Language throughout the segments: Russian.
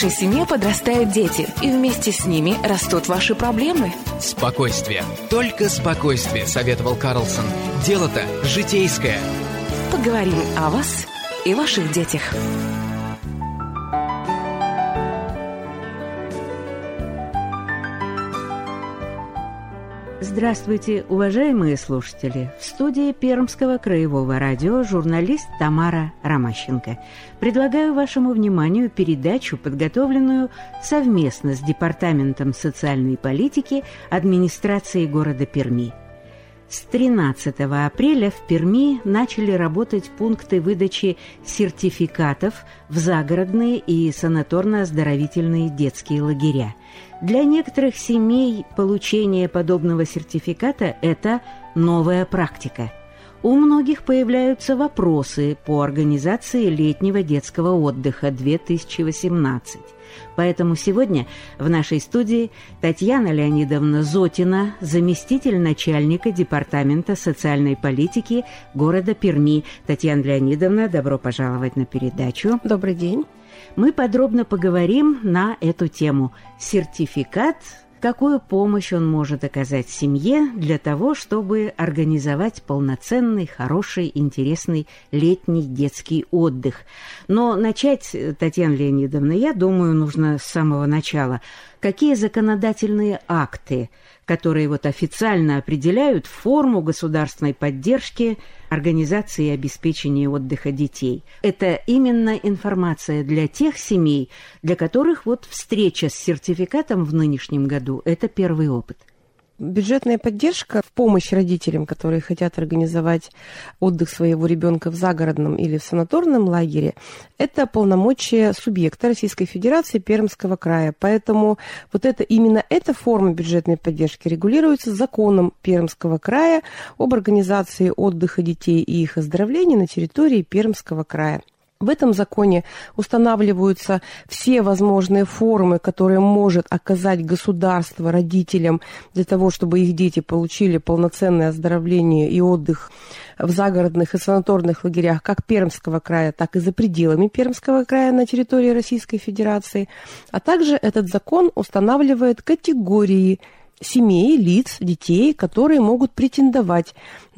вашей семье подрастают дети, и вместе с ними растут ваши проблемы. Спокойствие. Только спокойствие, советовал Карлсон. Дело-то житейское. Поговорим о вас и ваших детях. Здравствуйте, уважаемые слушатели! В студии Пермского краевого радио журналист Тамара Ромащенко. Предлагаю вашему вниманию передачу, подготовленную совместно с Департаментом социальной политики администрации города Перми. С 13 апреля в Перми начали работать пункты выдачи сертификатов в загородные и санаторно-оздоровительные детские лагеря. Для некоторых семей получение подобного сертификата – это новая практика. У многих появляются вопросы по организации летнего детского отдыха 2018. Поэтому сегодня в нашей студии Татьяна Леонидовна Зотина, заместитель начальника Департамента социальной политики города Перми. Татьяна Леонидовна, добро пожаловать на передачу. Добрый день. Мы подробно поговорим на эту тему. Сертификат, какую помощь он может оказать семье для того, чтобы организовать полноценный, хороший, интересный летний детский отдых. Но начать, Татьяна Леонидовна, я думаю, нужно с самого начала. Какие законодательные акты, которые официально определяют форму государственной поддержки организации и обеспечения отдыха детей? Это именно информация для тех семей, для которых встреча с сертификатом в нынешнем году – это первый опыт. Бюджетная поддержка в помощь родителям, которые хотят организовать отдых своего ребенка в загородном или в санаторном лагере, это полномочия субъекта Российской Федерации Пермского края. Поэтому именно эта форма бюджетной поддержки регулируется законом Пермского края об организации отдыха детей и их оздоровления на территории Пермского края. В этом законе устанавливаются все возможные формы, которые может оказать государство родителям для того, чтобы их дети получили полноценное оздоровление и отдых в загородных и санаторных лагерях как Пермского края, так и за пределами Пермского края на территории Российской Федерации. А также этот закон устанавливает категории семей, лиц, детей, которые могут претендовать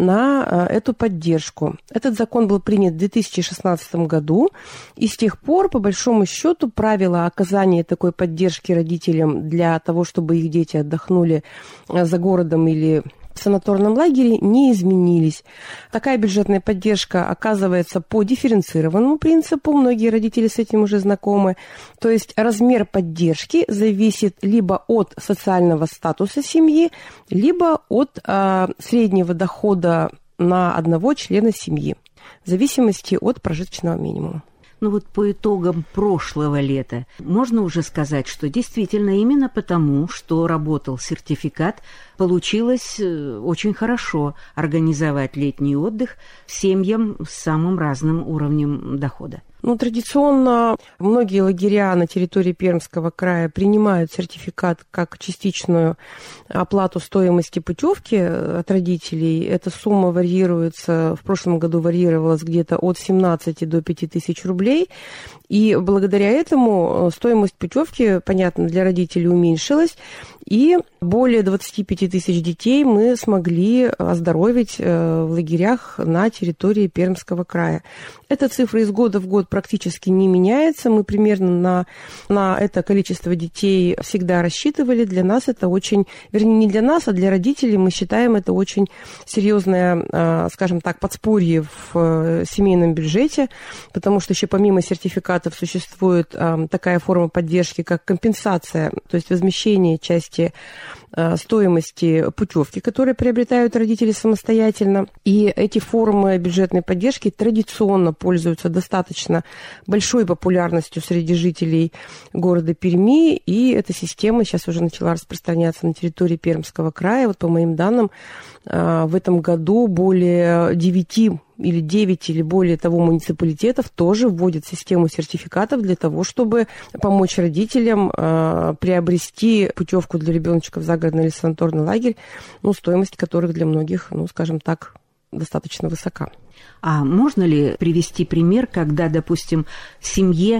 на эту поддержку. Этот закон был принят в 2016 году, и с тех пор, по большому счету, правила оказания такой поддержки родителям для того, чтобы их дети отдохнули за городом или в санаторном лагере, не изменились. Такая бюджетная поддержка оказывается по дифференцированному принципу, многие родители с этим уже знакомы, то есть размер поддержки зависит либо от социального статуса семьи, либо от среднего дохода на одного члена семьи, в зависимости от прожиточного минимума. По итогам прошлого лета можно уже сказать, что действительно именно потому, что работал сертификат, получилось очень хорошо организовать летний отдых семьям с самым разным уровнем дохода. Традиционно многие лагеря на территории Пермского края принимают сертификат как частичную оплату стоимости путевки от родителей. Эта сумма варьируется, в прошлом году варьировалась где-то от 17 до 5 тысяч рублей. И благодаря этому стоимость путевки, понятно, для родителей уменьшилась. И более 25 тысяч детей мы смогли оздоровить в лагерях на территории Пермского края. Эта цифра из года в год практически не меняется. Мы примерно на это количество детей всегда рассчитывали. Для нас это очень, вернее, не для нас, а для родителей мы считаем это очень серьезное, скажем так, подспорье в семейном бюджете, потому что еще помимо сертификатов существует такая форма поддержки, как компенсация, то есть возмещение части стоимости путевки, которые приобретают родители самостоятельно. И эти формы бюджетной поддержки традиционно пользуются достаточно большой популярностью среди жителей города Перми, и эта система сейчас уже начала распространяться на территории Пермского края. По моим данным, в этом году более 9 или 9 или более того муниципалитетов тоже вводят систему сертификатов для того, чтобы помочь родителям приобрести путевку для ребеночка в загородный или санаторный лагерь, стоимость которых для многих, скажем так, достаточно высока. А можно ли привести пример, когда, допустим, семье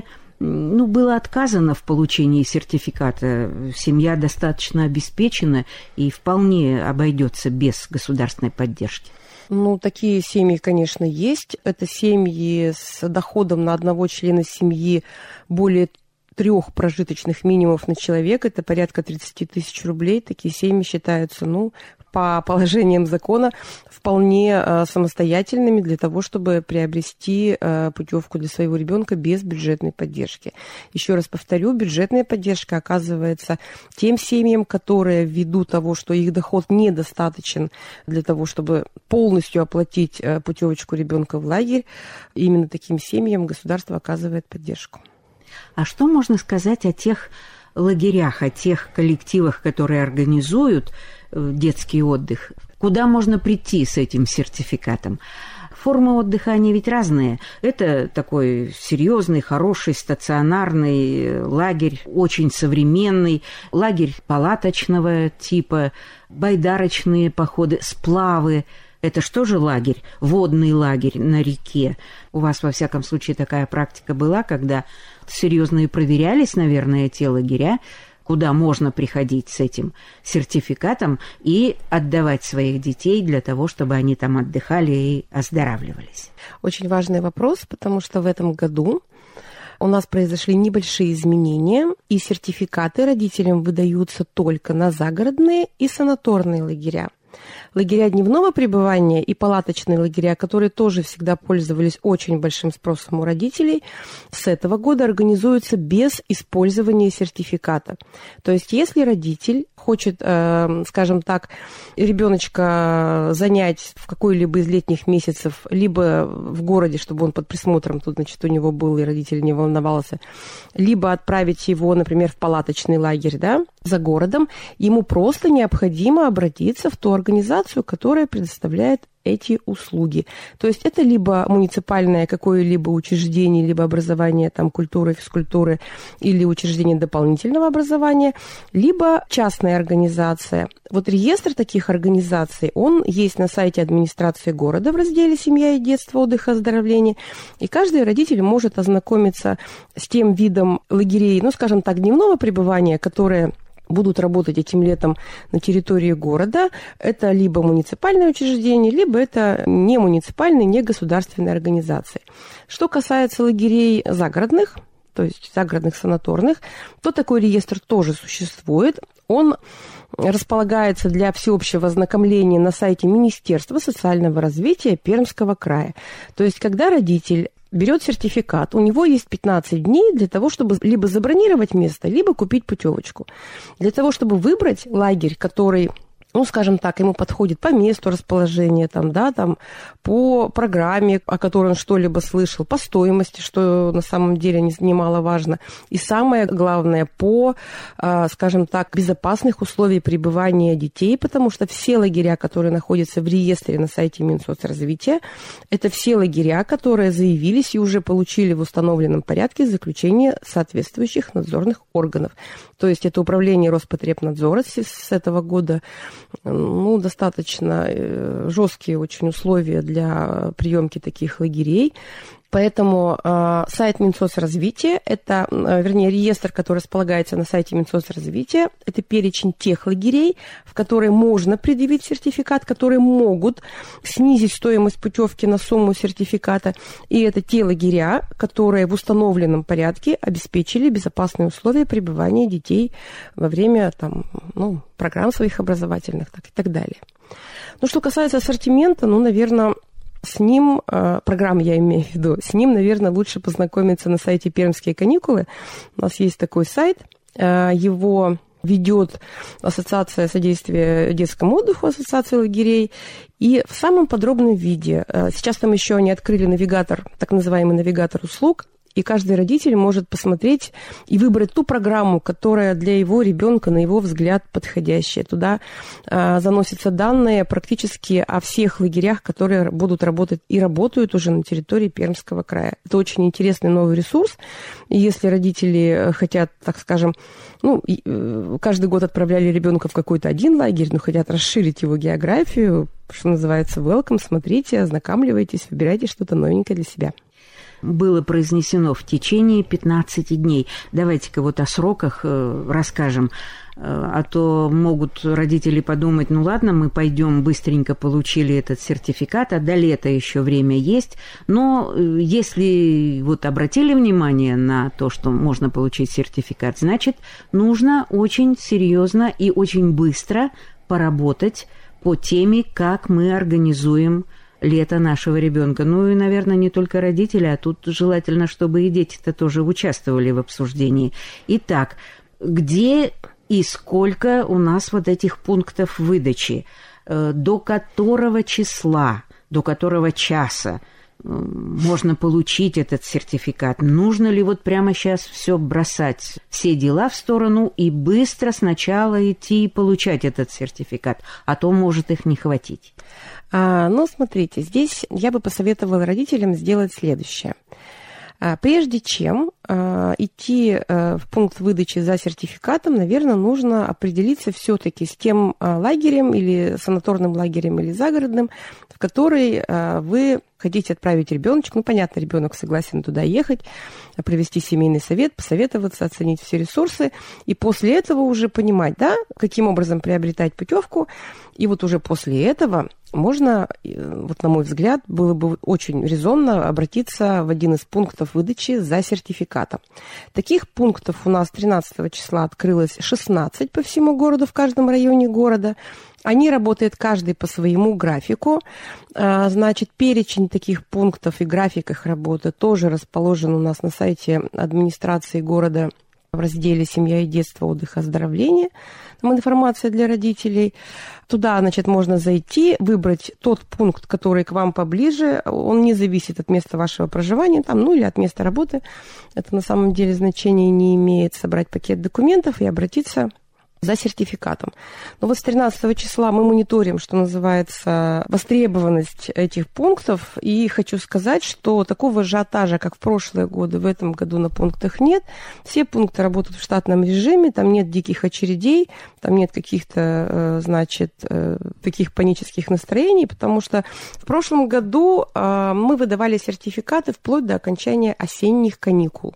было отказано в получении сертификата. Семья достаточно обеспечена и вполне обойдется без государственной поддержки. Такие семьи, конечно, есть. Это семьи с доходом на одного члена семьи более 3 прожиточных минимумов на человека. Это порядка 30 тысяч рублей. Такие семьи считаются, по положениям закона, вполне самостоятельными для того, чтобы приобрести путевку для своего ребенка без бюджетной поддержки. Еще раз повторю, бюджетная поддержка оказывается тем семьям, которые ввиду того, что их доход недостаточен для того, чтобы полностью оплатить путевочку ребенка в лагерь, именно таким семьям государство оказывает поддержку. А что можно сказать о тех лагерях, о тех коллективах, которые организуют детский отдых? Куда можно прийти с этим сертификатом? Формы отдыха, они ведь разные. Это такой серьезный, хороший, стационарный лагерь, очень современный, лагерь палаточного типа, байдарочные походы, сплавы. Это что же лагерь? Водный лагерь на реке. У вас, во всяком случае, такая практика была, когда серьезно и проверялись, наверное, те лагеря, куда можно приходить с этим сертификатом и отдавать своих детей для того, чтобы они там отдыхали и оздоравливались. Очень важный вопрос, потому что в этом году у нас произошли небольшие изменения, и сертификаты родителям выдаются только на загородные и санаторные лагеря. Лагеря дневного пребывания и палаточные лагеря, которые тоже всегда пользовались очень большим спросом у родителей, с этого года организуются без использования сертификата. То есть если родитель хочет, скажем так, ребеночка занять в какой-либо из летних месяцев, либо в городе, чтобы он под присмотром тут, у него был, и родитель не волновался, либо отправить его, например, в палаточный лагерь, за городом, ему просто необходимо обратиться в ту организацию, которая предоставляет эти услуги. То есть это либо муниципальное какое-либо учреждение, либо образование культуры, физкультуры или учреждение дополнительного образования, либо частная организация. Вот реестр таких организаций, он есть на сайте администрации города в разделе «Семья и детство, отдых и оздоровление», и каждый родитель может ознакомиться с тем видом лагерей, скажем так, дневного пребывания, которые будут работать этим летом на территории города. Это либо муниципальное учреждение, либо это не муниципальные, не государственные организации. Что касается лагерей загородных, то есть загородных санаторных, то такой реестр тоже существует. Он располагается для всеобщего ознакомления на сайте Министерства социального развития Пермского края. То есть когда родитель берет сертификат, у него есть 15 дней для того, чтобы либо забронировать место, либо купить путевочку. Для того, чтобы выбрать лагерь, который, скажем так, ему подходит по месту расположения, по программе, о которой он что-либо слышал, по стоимости, что на самом деле немаловажно. И самое главное, по, скажем так, безопасных условий пребывания детей, потому что все лагеря, которые находятся в реестре на сайте Минсоцразвития, это все лагеря, которые заявились и уже получили в установленном порядке заключение соответствующих надзорных органов. То есть это управление Роспотребнадзора с этого года, достаточно жесткие очень условия для приемки таких лагерей. Поэтому сайт Минсоцразвития, это, реестр, который располагается на сайте Минсоцразвития, это перечень тех лагерей, в которые можно предъявить сертификат, которые могут снизить стоимость путевки на сумму сертификата. И это те лагеря, которые в установленном порядке обеспечили безопасные условия пребывания детей во время программ своих образовательных и так далее. Что касается ассортимента, наверное, с ним, программу я имею в виду, с ним, наверное, лучше познакомиться на сайте «Пермские каникулы». У нас есть такой сайт, его ведет Ассоциация содействия детскому отдыху, Ассоциация лагерей, и в самом подробном виде. Сейчас там еще они открыли навигатор, так называемый навигатор услуг, и каждый родитель может посмотреть и выбрать ту программу, которая для его ребенка, на его взгляд, подходящая. Туда заносятся данные практически о всех лагерях, которые будут работать и работают уже на территории Пермского края. Это очень интересный новый ресурс. И если родители хотят, так скажем, каждый год отправляли ребенка в какой-то один лагерь, но хотят расширить его географию, что называется, welcome, смотрите, ознакомливайтесь, выбирайте что-то новенькое для себя. было произнесено в течение 15 дней. Давайте-ка вот о сроках расскажем. А то могут родители подумать, ну ладно, мы пойдем быстренько получили этот сертификат, а до лета еще время есть. Но если вот обратили внимание на то, что можно получить сертификат, значит, нужно очень серьезно и очень быстро поработать по теме, как мы организуем лето нашего ребенка. Ну и, наверное, не только родители, а тут желательно, чтобы и дети-то тоже участвовали в обсуждении. Итак, где и сколько у нас вот этих пунктов выдачи? До которого числа, до которого часа можно получить этот сертификат? Нужно ли вот прямо сейчас все бросать, все дела в сторону и быстро сначала идти и получать этот сертификат, а то может их не хватить? Ну, смотрите, здесь я бы посоветовала родителям сделать следующее. Прежде чем идти в пункт выдачи за сертификатом, наверное, нужно определиться все-таки с тем лагерем или санаторным лагерем или загородным, в который вы хотите отправить ребеночка. Ну, понятно, ребенок согласен туда ехать, провести семейный совет, посоветоваться, оценить все ресурсы, и после этого уже понимать, да, каким образом приобретать путевку. И вот уже после этого можно, вот на мой взгляд, было бы очень резонно обратиться в один из пунктов выдачи за сертификатом. Таких пунктов у нас 13 числа открылось 16 по всему городу, в каждом районе города. Они работают каждый по своему графику. Значит, перечень таких пунктов и график их работы тоже расположен у нас на сайте администрации города в разделе «Семья и детство, отдых, оздоровление». Там информация для родителей. Туда, значит, можно зайти, выбрать тот пункт, который к вам поближе. Он не зависит от места вашего проживания, там, ну или от места работы. Это на самом деле значения не имеет. Собрать пакет документов и обратиться за сертификатом. Но вот с 13 числа мы мониторим, что называется, востребованность этих пунктов. И хочу сказать, что такого ажиотажа, как в прошлые годы, в этом году на пунктах нет. Все пункты работают в штатном режиме, там нет диких очередей, там нет каких-то, значит, таких панических настроений, потому что в прошлом году мы выдавали сертификаты вплоть до окончания осенних каникул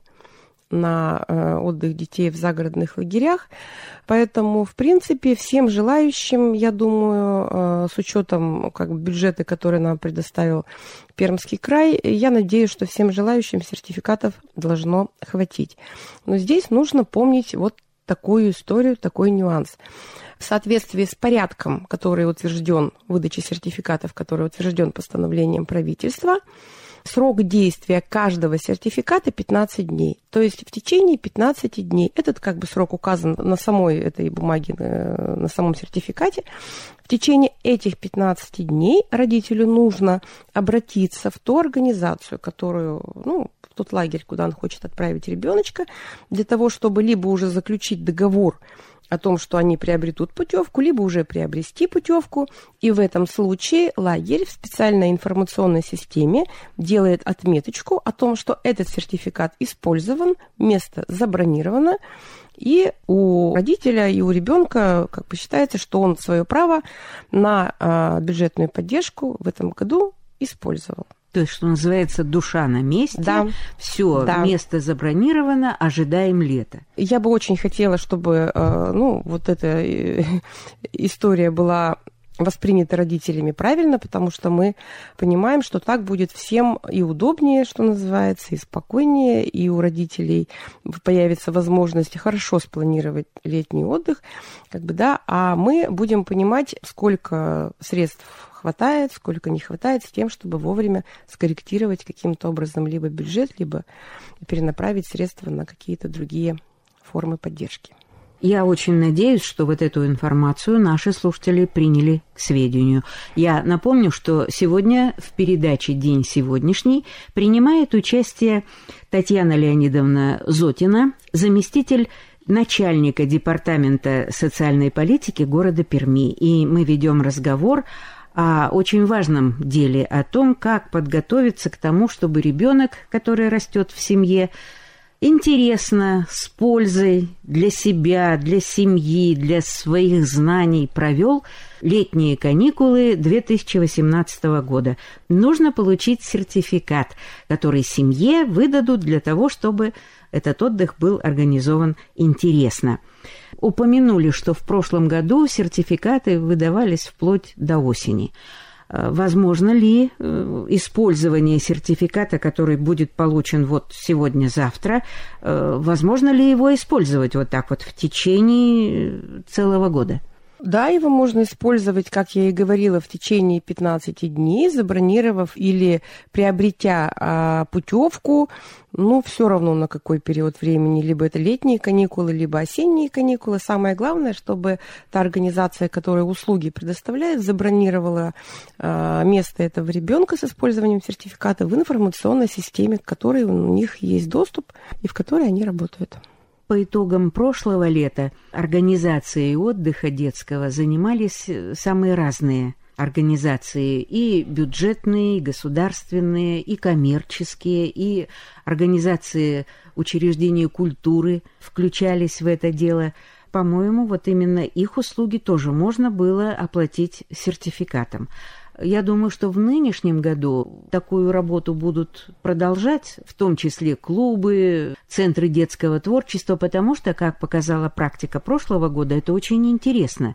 на отдых детей в загородных лагерях. Поэтому, в принципе, всем желающим, я думаю, с учетом как бы бюджета, который нам предоставил Пермский край, я надеюсь, что всем желающим сертификатов должно хватить. Но здесь нужно помнить вот такую историю, такой нюанс. В соответствии с порядком, который утвержден, выдачи сертификатов, который утвержден постановлением правительства, срок действия каждого сертификата 15 дней. То есть в течение 15 дней. Этот как бы срок указан на самой этой бумаге, на самом сертификате. В течение этих 15 дней родителю нужно обратиться в ту организацию, которую, ну, в тот лагерь, куда он хочет отправить ребеночка, для того, чтобы либо уже заключить договор о том, что они приобретут путевку, либо уже приобрести путевку. И в этом случае лагерь в специальной информационной системе делает отметочку о том, что этот сертификат использован, место забронировано, и у родителя и у ребенка как бы считается, что он свое право на бюджетную поддержку в этом году использовал. То есть, что называется, душа на месте, да. Все, да. Место забронировано, ожидаем лета. Я бы очень хотела, чтобы вот эта история была воспринята родителями правильно, потому что мы понимаем, что так будет всем и удобнее, что называется, и спокойнее, и у родителей появится возможность хорошо спланировать летний отдых, как бы, да, а мы будем понимать, сколько средств хватает, сколько не хватает, с тем, чтобы вовремя скорректировать каким-то образом либо бюджет, либо перенаправить средства на какие-то другие формы поддержки. Я очень надеюсь, что вот эту информацию наши слушатели приняли к сведению. Я напомню, что сегодня в передаче «День сегодняшний» принимает участие Татьяна Леонидовна Зотина, заместитель начальника Департамента социальной политики города Перми. И мы ведем разговор о очень важном деле, о том, как подготовиться к тому, чтобы ребенок, который растет в семье, интересно, с пользой для себя, для семьи, для своих знаний провел летние каникулы 2018 года. Нужно получить сертификат, который семье выдадут для того, чтобы этот отдых был организован интересно. Упомянули, что в прошлом году сертификаты выдавались вплоть до осени. Возможно ли использование сертификата, который будет получен вот сегодня-завтра, возможно ли его использовать вот так вот в течение целого года? Да, его можно использовать, как я и говорила, в течение 15 дней, забронировав или приобретя путевку, все равно на какой период времени, либо это летние каникулы, либо осенние каникулы. Самое главное, чтобы та организация, которая услуги предоставляет, забронировала место этого ребенка с использованием сертификата в информационной системе, к которой у них есть доступ и в которой они работают. По итогам прошлого лета организацией отдыха детского занимались самые разные организации, и бюджетные, и государственные, и коммерческие, и организации учреждений культуры включались в это дело. По-моему, вот именно их услуги тоже можно было оплатить сертификатом. Я думаю, что в нынешнем году такую работу будут продолжать, в том числе клубы, центры детского творчества, потому что, как показала практика прошлого года, это очень интересно.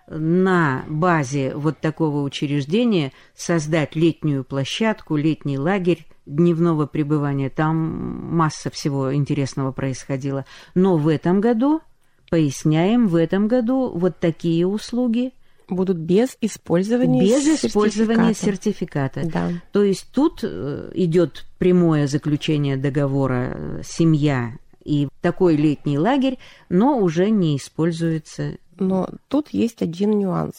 На базе вот такого учреждения создать летнюю площадку, летний лагерь дневного пребывания. Там масса всего интересного происходило. Но в этом году, поясняем, вот такие услуги будут без использования сертификата. Да. То есть тут идет прямое заключение договора семья и такой летний лагерь, но уже не используется. Но тут есть один нюанс.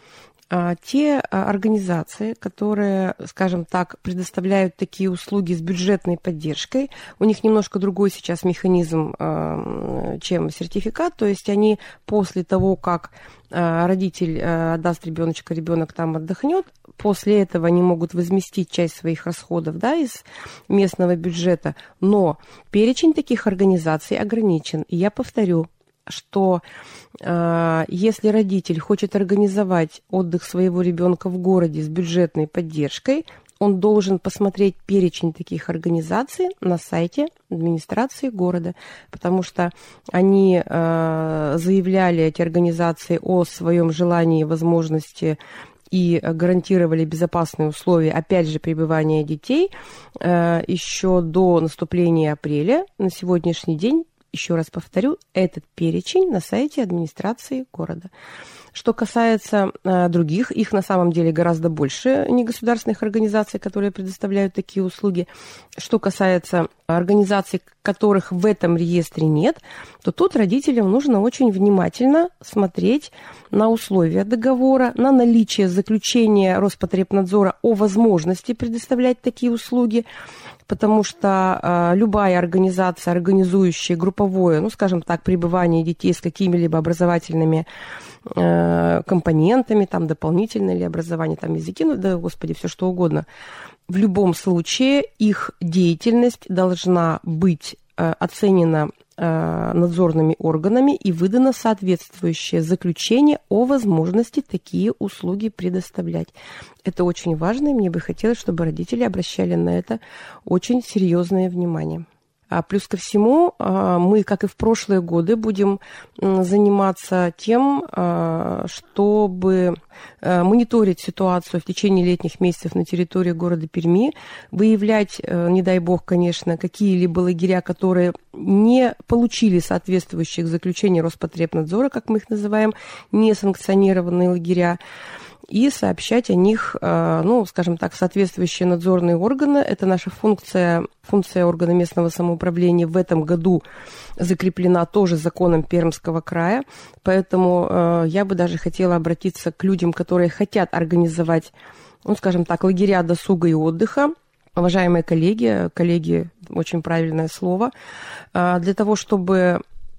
Те организации, которые, скажем так, предоставляют такие услуги с бюджетной поддержкой, у них немножко другой сейчас механизм, чем сертификат, то есть они после того, как родитель отдаст ребеночка, ребенок там отдохнет, после этого они могут возместить часть своих расходов, из местного бюджета, но перечень таких организаций ограничен. И я повторю, что если родитель хочет организовать отдых своего ребенка в городе с бюджетной поддержкой, он должен посмотреть перечень таких организаций на сайте администрации города, потому что они заявляли, эти организации, о своем желании и возможности и гарантировали безопасные условия, опять же, пребывания детей еще до наступления апреля. На сегодняшний день, еще раз повторю, этот перечень на сайте администрации города. Что касается других, их на самом деле гораздо больше негосударственных организаций, которые предоставляют такие услуги. Что касается организаций, которых в этом реестре нет, то тут родителям нужно очень внимательно смотреть на условия договора, на наличие заключения Роспотребнадзора о возможности предоставлять такие услуги, потому что любая организация, организующая групповое, скажем так, пребывание детей с какими-либо образовательными компонентами, там дополнительное или образование, там языки, все что угодно, в любом случае их деятельность должна быть оценена надзорными органами и выдано соответствующее заключение о возможности такие услуги предоставлять. Это очень важно, и мне бы хотелось, чтобы родители обращали на это очень серьезное внимание. Плюс ко всему, мы, как и в прошлые годы, будем заниматься тем, чтобы мониторить ситуацию в течение летних месяцев на территории города Перми, выявлять, не дай бог, конечно, какие-либо лагеря, которые не получили соответствующих заключений Роспотребнадзора, как мы их называем, несанкционированные лагеря, и сообщать о них, скажем так, соответствующие надзорные органы. Это наша функция органа местного самоуправления в этом году закреплена тоже законом Пермского края. Поэтому я бы даже хотела обратиться к людям, которые хотят организовать, скажем так, лагеря досуга и отдыха. Уважаемые коллеги, очень правильное слово, для того, чтобы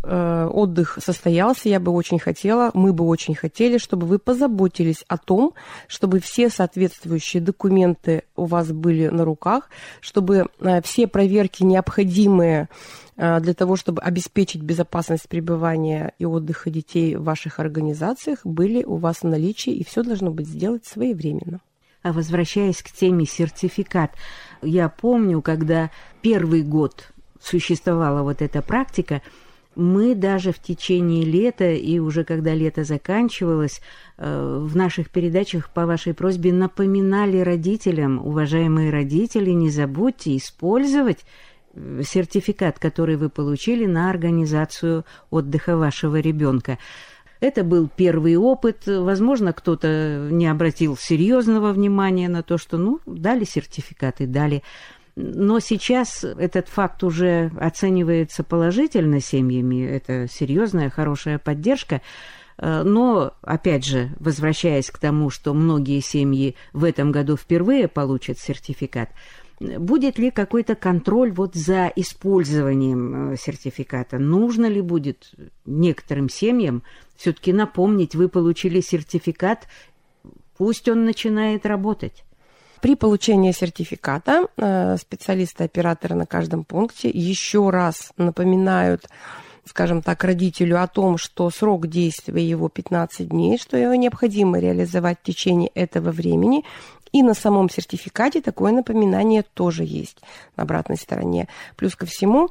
отдых состоялся, я бы очень хотела, мы бы очень хотели, чтобы вы позаботились о том, чтобы все соответствующие документы у вас были на руках, чтобы все проверки необходимые для того, чтобы обеспечить безопасность пребывания и отдыха детей в ваших организациях, были у вас в наличии, и все должно быть сделано своевременно. А возвращаясь к теме сертификат, я помню, когда первый год существовала вот эта практика, мы даже в течение лета, и уже когда лето заканчивалось, в наших передачах по вашей просьбе напоминали родителям: уважаемые родители, не забудьте использовать сертификат, который вы получили на организацию отдыха вашего ребенка. Это был первый опыт. Возможно, кто-то не обратил серьезного внимания на то, что, дали сертификат и дали. Но сейчас этот факт уже оценивается положительно семьями. Это серьезная, хорошая поддержка. Но, опять же, возвращаясь к тому, что многие семьи в этом году впервые получат сертификат, будет ли какой-то контроль за использованием сертификата? Нужно ли будет некоторым семьям все-таки напомнить: вы получили сертификат, пусть он начинает работать? При получении сертификата специалисты-операторы на каждом пункте еще раз напоминают, скажем так, родителю о том, что срок действия его 15 дней, что его необходимо реализовать в течение этого времени. И на самом сертификате такое напоминание тоже есть на обратной стороне. Плюс ко всему,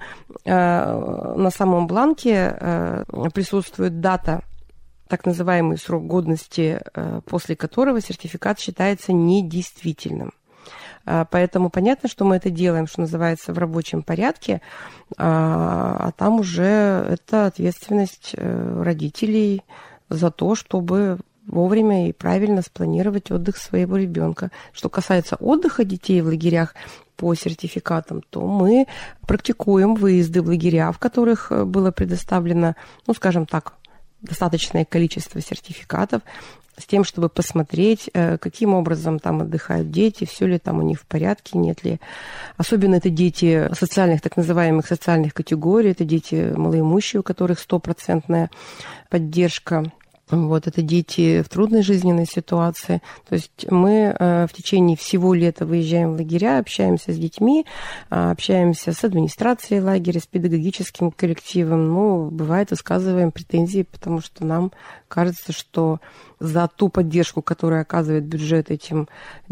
на самом бланке присутствует дата, так называемый срок годности, после которого сертификат считается недействительным. Поэтому понятно, что мы это делаем, что называется, в рабочем порядке, а там уже это ответственность родителей за то, чтобы вовремя и правильно спланировать отдых своего ребенка. Что касается отдыха детей в лагерях по сертификатам, то мы практикуем выезды в лагеря, в которых было предоставлено, скажем так, достаточное количество сертификатов, с тем, чтобы посмотреть, каким образом там отдыхают дети, все ли там у них в порядке, нет ли. Особенно это дети социальных, так называемых социальных категорий, это дети малоимущие, у которых 100% поддержка. Это дети в трудной жизненной ситуации. То есть мы в течение всего лета выезжаем в лагеря, общаемся с детьми, общаемся с администрацией лагеря, с педагогическим коллективом. Бывает, высказываем претензии, потому что нам кажется, что за ту поддержку, которую оказывает бюджет этим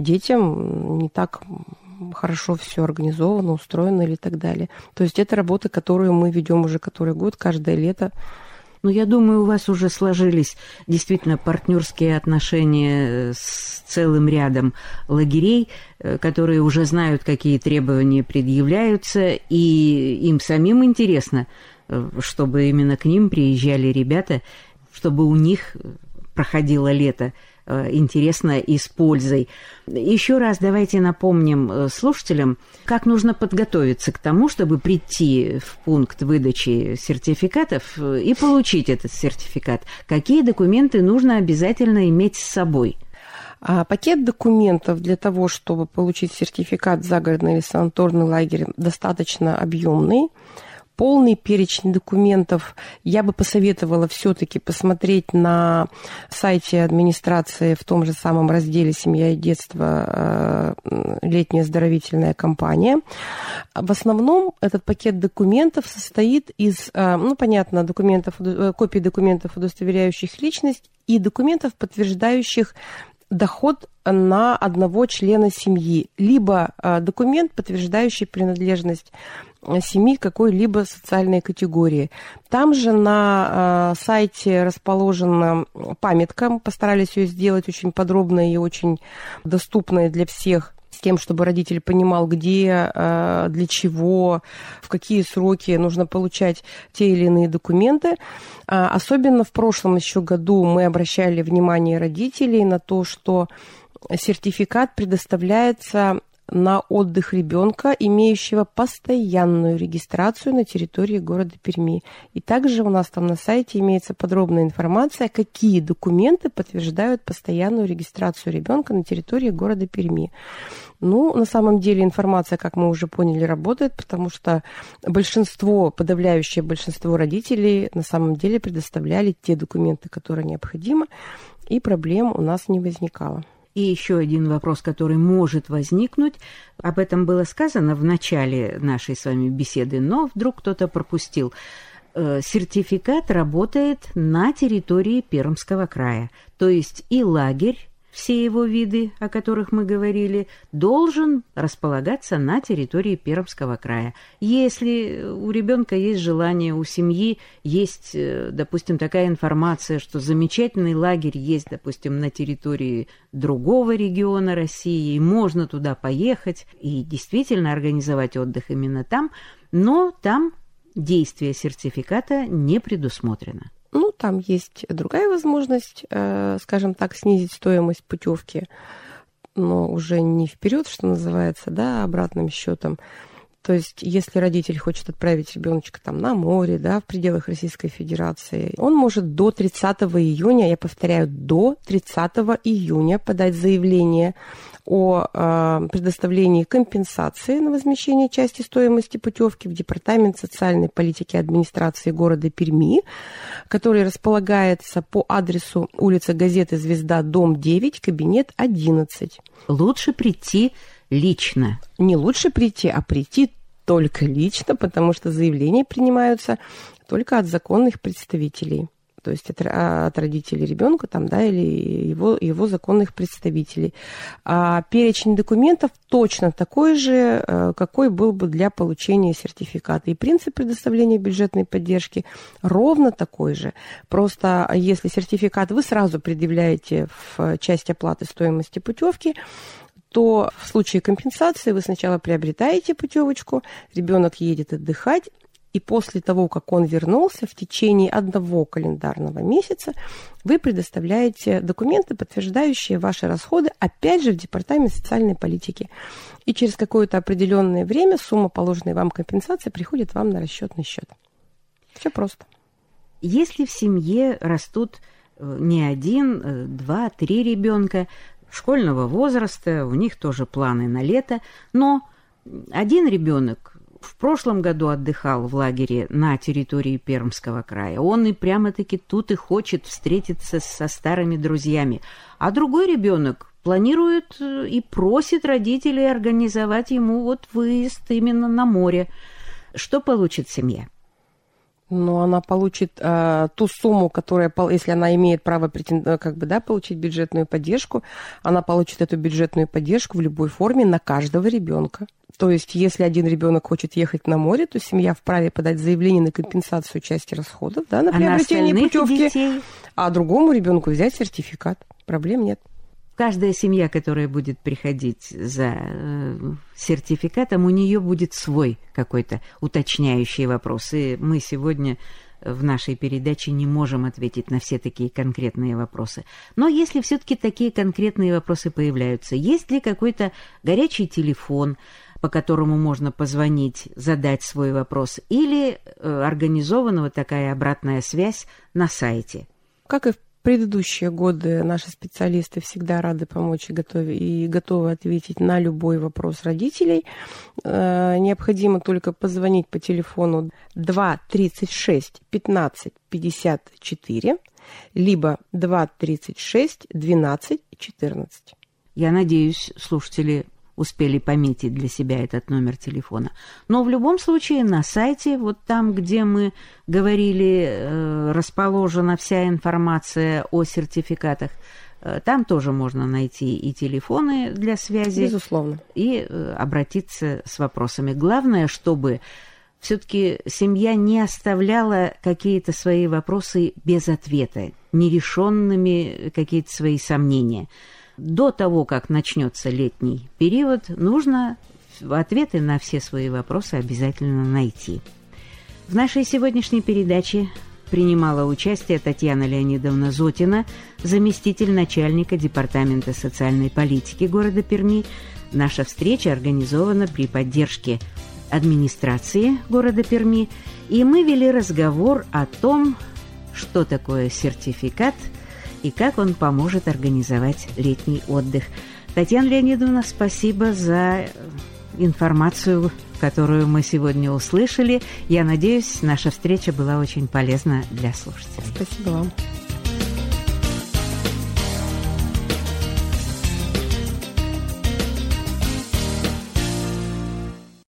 детям, не так хорошо все организовано, устроено или так далее. То есть это работа, которую мы ведем уже который год, каждое лето. Я думаю, у вас уже сложились действительно партнерские отношения с целым рядом лагерей, которые уже знают, какие требования предъявляются, и им самим интересно, чтобы именно к ним приезжали ребята, чтобы у них проходило лето интересно и с пользой. Еще раз давайте напомним слушателям, как нужно подготовиться к тому, чтобы прийти в пункт выдачи сертификатов и получить этот сертификат. Какие документы нужно обязательно иметь с собой? Пакет документов для того, чтобы получить сертификат в загородный или санаторный лагерь, достаточно объемный. Полный перечень документов я бы посоветовала все-таки посмотреть на сайте администрации в том же самом разделе «Семья и детство. Летняя оздоровительная кампания». В основном этот пакет документов состоит из, понятно, копий документов, удостоверяющих личность, и документов, подтверждающих доход на одного члена семьи, либо документ, подтверждающий принадлежность семьи какой-либо социальной категории. Там же на сайте расположена памятка. Постарались ее сделать очень подробной и очень доступной для всех, с тем, чтобы родитель понимал, где, для чего, в какие сроки нужно получать те или иные документы. Особенно в прошлом еще году мы обращали внимание родителей на то, что сертификат предоставляется на отдых ребенка, имеющего постоянную регистрацию на территории города Перми. И также у нас там на сайте имеется подробная информация, какие документы подтверждают постоянную регистрацию ребенка на территории города Перми. Ну, на самом деле информация, как мы уже поняли, работает, потому что подавляющее большинство родителей на самом деле предоставляли те документы, которые необходимы, и проблем у нас не возникало. И еще один вопрос, который может возникнуть. Об этом было сказано в начале нашей с вами беседы, но вдруг кто-то пропустил. Сертификат работает на территории Пермского края. То есть и лагерь, все его виды, о которых мы говорили, должен располагаться на территории Пермского края. Если у ребенка есть желание, у семьи есть, допустим, такая информация, что замечательный лагерь есть, допустим, на территории другого региона России, и можно туда поехать и действительно организовать отдых именно там, но там действие сертификата не предусмотрено. Ну, там есть другая возможность, скажем так, снизить стоимость путевки, но уже не вперед, что называется, да, обратным счетом. То есть, если родитель хочет отправить ребеночка там на море, да, в пределах Российской Федерации, он может до 30 июня, я повторяю, до 30 июня подать заявление о предоставлении компенсации на возмещение части стоимости путевки в Департамент социальной политики администрации города Перми, который располагается по адресу улица Газеты «Звезда», дом 9, кабинет 11. Лучше прийти лично. Не лучше прийти, а прийти только лично, потому что заявления принимаются только от законных представителей. То есть от родителей ребенка там, да, или его законных представителей. А перечень документов точно такой же, какой был бы для получения сертификата. И принцип предоставления бюджетной поддержки ровно такой же. Просто если сертификат вы сразу предъявляете в часть оплаты стоимости путевки, то в случае компенсации вы сначала приобретаете путевочку, ребенок едет отдыхать, и после того, как он вернулся, в течение 1 календарного месяца вы предоставляете документы, подтверждающие ваши расходы, опять же, в Департамент социальной политики. И через какое-то определенное время сумма положенной вам компенсации приходит вам на расчетный счет. Все просто. Если в семье растут не 1, 2, 3 ребенка школьного возраста, у них тоже планы на лето, но один ребенок в прошлом году отдыхал в лагере на территории Пермского края. Он и прямо-таки тут и хочет встретиться со старыми друзьями. А другой ребенок планирует и просит родителей организовать ему вот выезд именно на море. Что получит семья? Но она получит ту сумму, которая, если она имеет право получить бюджетную поддержку, она получит эту бюджетную поддержку в любой форме на каждого ребенка. То есть, если один ребенок хочет ехать на море, то семья вправе подать заявление на компенсацию части расходов, да, на приобретение путевки, детей, а другому ребенку взять сертификат. Проблем нет. Каждая семья, которая будет приходить за сертификатом, у нее будет свой какой-то уточняющий вопрос. И мы сегодня в нашей передаче не можем ответить на все такие конкретные вопросы. Но если все-таки такие конкретные вопросы появляются, есть ли какой-то горячий телефон, по которому можно позвонить, задать свой вопрос, или организована вот такая обратная связь на сайте? Как и в предыдущие годы, наши специалисты всегда рады помочь и готовы ответить на любой вопрос родителей. Необходимо только позвонить по телефону 2 36 15 54, либо 2 36 12 14. Я надеюсь, слушатели успели пометить для себя этот номер телефона. Но в любом случае на сайте, вот там, где мы говорили, расположена вся информация о сертификатах, там тоже можно найти и телефоны для связи. Безусловно. И обратиться с вопросами. Главное, чтобы все-таки семья не оставляла какие-то свои вопросы без ответа, нерешенными какие-то свои сомнения. До того, как начнется летний период, нужно ответы на все свои вопросы обязательно найти. В нашей сегодняшней передаче принимала участие Татьяна Леонидовна Зотина, заместитель начальника Департамента социальной политики города Перми, Наша встреча организована при поддержке администрации города Перми, и мы вели разговор о том, что такое сертификат и как он поможет организовать летний отдых. Татьяна Леонидовна, спасибо за информацию, которую мы сегодня услышали. Я надеюсь, наша встреча была очень полезна для слушателей. Спасибо вам.